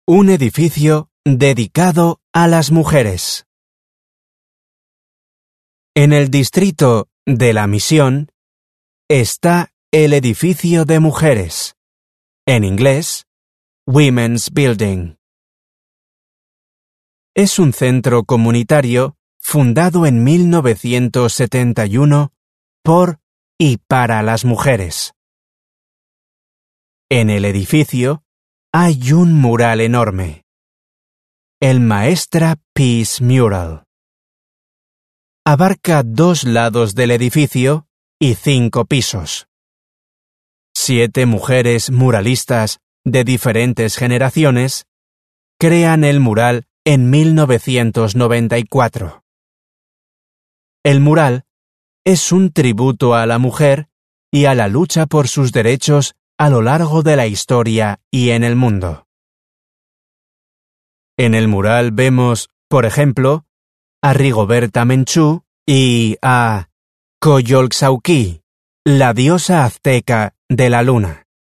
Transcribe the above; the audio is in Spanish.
Un edificio dedicado a las mujeres. En el distrito de La Misión está el edificio de mujeres, en inglés, Women's Building. Es un centro comunitario fundado en 1971 por y para las mujeres. En el edificio hay un mural enorme, el Maestra Peace Mural. Abarca 2 lados del edificio y 5 pisos. 7 mujeres muralistas de diferentes generaciones crean el mural en 1994. El mural es un tributo a la mujer y a la lucha por sus derechos a lo largo de la historia y en el mundo. En el mural vemos, por ejemplo, a Rigoberta Menchú y a Coyolxauhqui, la diosa azteca de la luna.